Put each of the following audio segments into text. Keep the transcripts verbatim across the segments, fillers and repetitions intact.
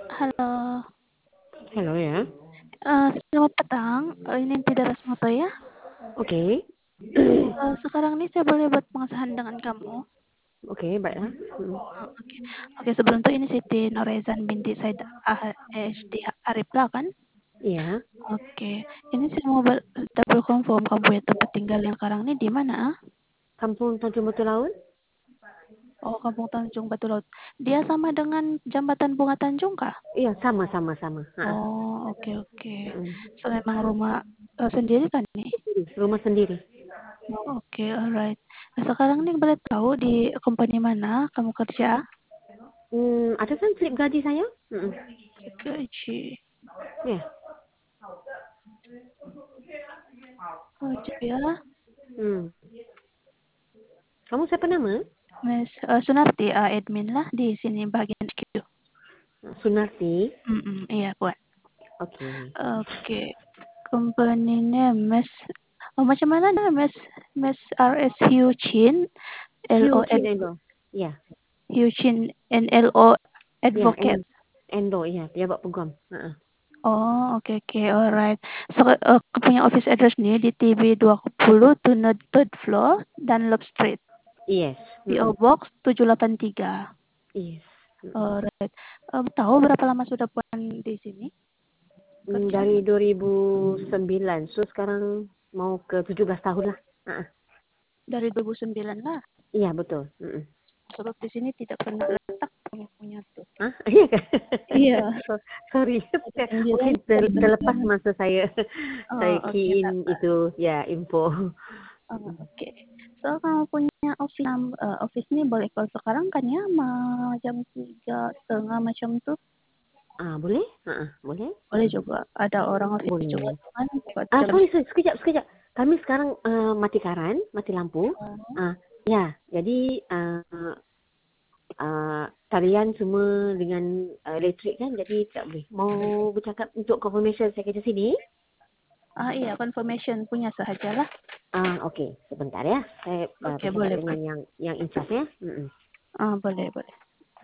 Halo. Halo ya. Eee, selamat petang, eee, ini Tidaras Moto ya? Oke. Eee, sekarang nih saya boleh buat pengesahan dengan kamu? Oke, baiklah. Mhm. Oh, oke. Oke, sebelum itu ini Siti Norizan binti Said ah PhD Ariflah kan? Iya. Oke, ini saya mau ber double confirm kamu punya tempat tinggal yang sekarang nih di mana? Kampung Tanjung Batu Laut. Oh, Kampung Tanjung Batu Laut. Dia sama dengan Jambatan Bunga Tanjung kah? Iya, sama sama sama. Heeh. Oh, oke oke. Mhm. So memang rumah, eee, sendiri kan nih? Rumah sendiri. Oh, oke, alright. Nah, sekarang nih boleh tahu di company mana kamu kerja? Hmm, ada kan slip gaji saya? Mhm. Gaji. Iya. Wajib ya. Hmm. Kamu siapa nama? Miss uh, Sunarti, uh, admin lah di sini bagian H Q. Sunarti. Mm iya, Puan. Oke. Oke. Company name Miss Oh, macam mana dah Miss Miss R S Hugh Chin L Hiu O Chin N Endo. Iya. Hugh Chin N L O Iya, Advocate. En Endo, iya, pejabat peguam. Heeh. Oh, oke oke, alright. So, uh, aku punya office address nih di T B dua puluh Tuned third floor Dunlop Street. Yes. P O Mhm. Box tujuh delapan tiga. Yes. Mhm. Alright. Um, tahu berapa lama sudah Puan di sini Hmm, kerja? dari dua ribu sembilan. So sekarang mau ke tujuh belas tahun lah. Heeh. Dari dua ribu sembilan lah. Iya, betul. Mhm. Sebab di sini tidak pernah letak kamu punya tuh. Hah? Iya kan? Iya, So, sorry, dari sembilan mungkin ter, dari terlepas sembilan. masa saya Oh, saya oke, key tak in apa. itu ya info. Oh, oke. So, kamu punya office num- uh, office ini boleh kalau sekarang kan ya, ma- jam tiga setengah macam tuh. Ah, boleh? Ah, boleh? Boleh juga. Ada orang office juga Boleh. kan buat Ah, jam sorry, sorry, sekejap, sekejap. Kami sekarang uh, mati karan, mati lampu. sepuluh. Ah, ya, jadi uh, uh, talian semua dengan uh, elektrik kan, jadi tak boleh. Mau bercakap untuk confirmation saya kerja sini? Ah iya, confirmation punya sahajalah. Ah, okey, sebentar ya. Saya uh, Oke, bercakap boleh dengan boleh. yang yang in charge ya. Mm-mm. Ah, boleh boleh.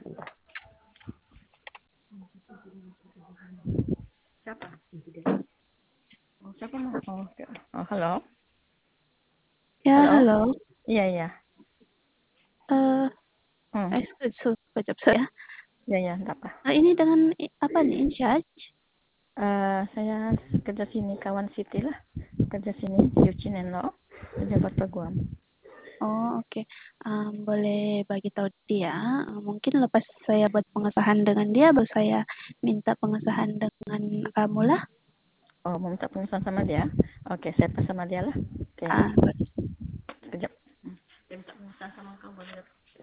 Siapa? Oh, siapa mau? Oh, okay. Oh, halo. Ya, Halo. halo. Iya, iya. Eh, Hmm. eh, su- sekejap saya. Iya, iya, enggak apa. Nah, ini dengan i- apa nih, in charge? Eh, saya kerja sini kawan Siti lah. Kerja sini Yucin Eno, pejabat peguam. Oh, oke. Um, boleh bagi tahu dia. Uh, mungkin lepas saya buat pengesahan dengan dia, baru saya minta pengesahan dengan kamu lah. Oh, mau minta pengesahan sama dia? Oke, saya pas sama dia lah. Oke, Ah, boleh. sekejap. Dia minta pengesahan sama kamu boleh.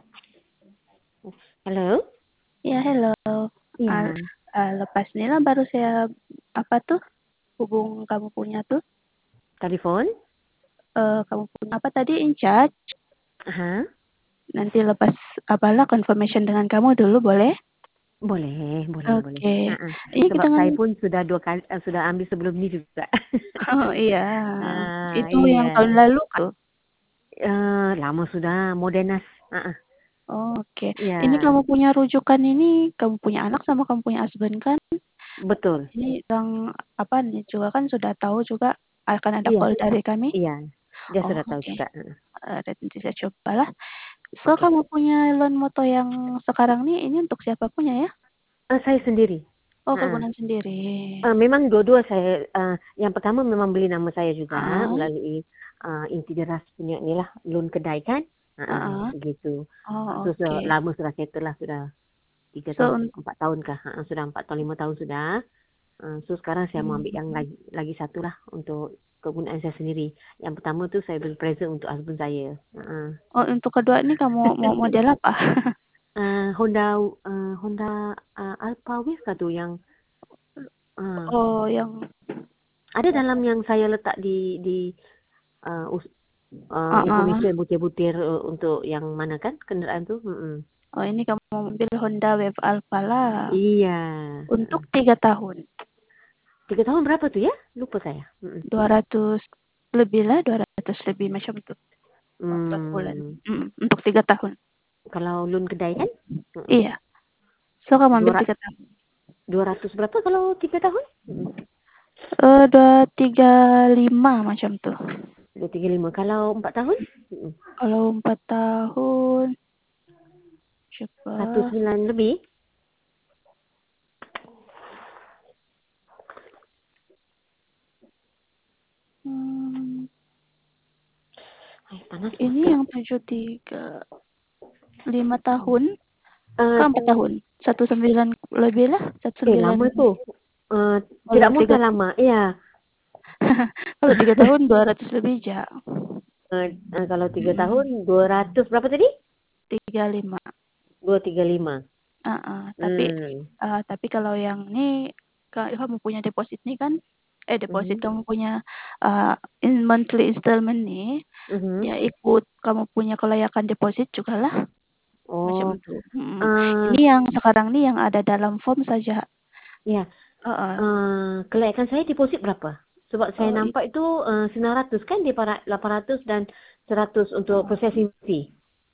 Halo? Ya, hello. Ah, Iya. ah, lepas ini lah baru saya apa tuh hubung kamu punya tuh. Telepon? Eh, kamu punya apa tadi, in charge? Aha. Nanti lepas apalah confirmation dengan kamu dulu boleh? Boleh, boleh, boleh. Oke. Uh-uh. Ini Sebab dengan saya pun sudah dua kali uh, sudah ambil sebelum ni juga. oh iya, Ah, itu yang iya. tahun lalu kan? Uh, lama sudah, Modernas. Uh-uh. Oh, oke. Ini Ya, kamu punya rujukan ini, kamu punya anak sama kamu punya husband kan? betul. Ini yang apa nih juga kan sudah tahu juga akan ada Iya, call dari kami. iya. Dia Oh, sudah tahu oke. juga. Uh-uh. Eh, nanti saya cobalah. So, Oke. kamu punya loan moto yang sekarang nih, ini untuk siapa punya ya? Uh, saya sendiri. Oh, Uh-uh. kegunaan sendiri. Uh, memang dua-dua saya, uh, yang pertama memang beli nama saya juga Ah, melalui uh, inti deras punya ni lah, loan kedai kan. ah, Uh-uh, ah. begitu. Oh, So, so, oke. lama sudah settle lah, sudah tiga So, tahun, un- empat tahun kah? Uh, sudah empat tahun, lima tahun sudah. Uh, so sekarang saya mau ambil yang hmm. lagi lagi satu lah untuk kegunaan saya sendiri. Yang pertama tu saya beli present untuk husband saya. Uh-uh. Oh, untuk kedua ini kamu mau model apa? uh, Honda uh, Honda uh, Alpha Wave kah tu yang uh, Oh, yang ada dalam yang saya letak di di uh, us- uh, ah, ah. information butir-butir uh, untuk yang mana kan kenderaan tu. Mm-mm. Oh, ini kamu mau mobil Honda Wave Alpha lah. Iya. Untuk tiga tahun. Tiga tahun berapa tu ya? Lupa saya. Mm-mm. Dua ratus lebih lah, dua ratus lebih macam tuh. Per bulan. Hmm. Mm, untuk tiga tahun. Kalau loan kedai kan? Mm-mm. Iya. So, kamu ambil Dua tiga tahun. dua ratus berapa kalau tiga tahun? Mm. Uh, dua tiga lima macam tuh. dua tiga lima. Kalau empat tahun? Mm. Kalau empat tahun coba satu sembilan lebih? hmm, Ay, panas ini banget. yang tujuh tiga lima tahun Uh, kan empat tahun satu sembilan lebih lah satu eh, sembilan. lama tu. Uh, Kalau tidak mau tiga lama. Ya. kalau tiga tahun dua ratus lebih ja. Uh, uh, kalau tiga Hmm, tahun dua ratus berapa tadi? tiga lima. dua tiga lima. Uh, uh, tapi Hmm. uh, tapi kalau yang ini kamu punya deposit nih kan eh deposit Mhm. kamu punya uh, in monthly installment nih Mhm. ya ikut kamu punya kelayakan deposit juga lah macam Oh. itu. Hmm. Uh, Ini yang sekarang nih yang ada dalam form saja. ya. Uh, uh, Uh, kelayakan saya deposit berapa? Sebab saya uh, nampak itu uh, sembilan ratus kan dia para lapan ratus dan seratus untuk processing fee.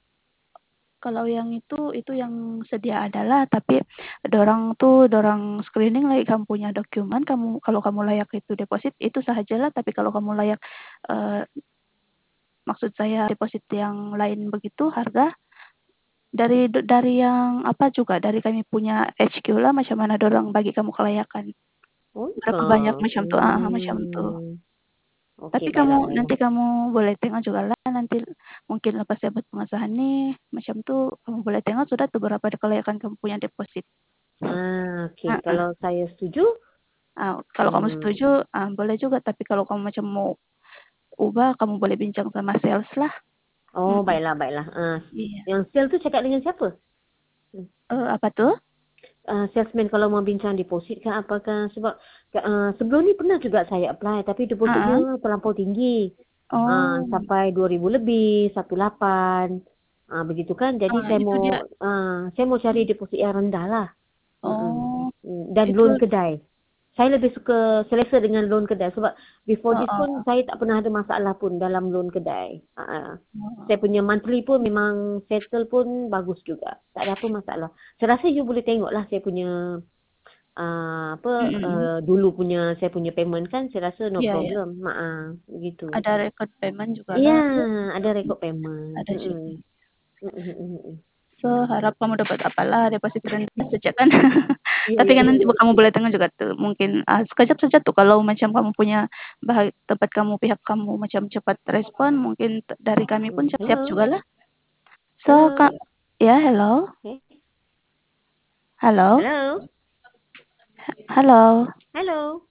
kalau yang itu itu yang sedia adalah tapi dorang tuh dorang screening lagi kamu punya dokumen kamu kalau kamu layak itu deposit itu sahajalah tapi kalau kamu layak uh, maksud saya deposit yang lain begitu harga dari dari yang apa juga dari kami punya H Q lah macam mana dorang bagi kamu kelayakan Oh, berapa banyak kah? macam tuh ah ah, macam tuh Hmm. tapi Okey, baiklah, kamu baiklah. nanti kamu boleh tengok juga lah nanti mungkin lepas saya buat pengesahan nih macam tuh kamu boleh tengok sudah tuh berapa kelayakan kamu punya deposit. Ah, okey. Ah, ah. Kalau saya setuju, Ah, kalau kamu hmm. setuju ah, boleh juga tapi kalau kamu macam mau ubah kamu boleh bincang sama sales lah. Oh, Mm-mm. baiklah, baiklah. Ah, Iya. yang sale tu cakap dengan siapa? Hmm. Eh, apa tuh? Uh, salesman kalau mau bincang deposit kan apakah sebab uh, sebelum ni pernah juga saya apply tapi deposit Ah, dia ah. terlampau tinggi. Uh, Oh, sampai dua ribu lebih, satu lapan. Uh, begitu kan. Jadi ah, saya itu mau dia. uh, saya mau cari deposit yang rendah lah. Mm-mm. Oh, Dan itu. loan kedai. Saya lebih suka selesa dengan loan kedai sebab before Oh, this pun oh, saya tak pernah ada masalah pun dalam loan kedai. Uh, oh. saya punya monthly pun memang settle pun bagus juga. Tak ada apa masalah. Saya rasa you boleh tengok lah saya punya uh, apa Mm-mm. uh, dulu punya saya punya payment kan saya rasa no Iya, ya. problem. Maa begitu. Ada record payment juga Iya, lah. ada rekod payment. Ada juga. Mm-mm. Mm-mm. So, harap kamu dapat apalah deposit rendah saja kan. Iya, Tapi iya, kan iya. nanti kamu boleh tengok juga tuh. Mungkin uh, sekejap saja tuh kalau macam kamu punya bahag tempat kamu pihak kamu macam cepat respon, mungkin t- dari kami pun Mm, siap-siap hello. juga lah. So, Hello. Kak, ya hello. Okay. Halo. Hello. Halo. Hello.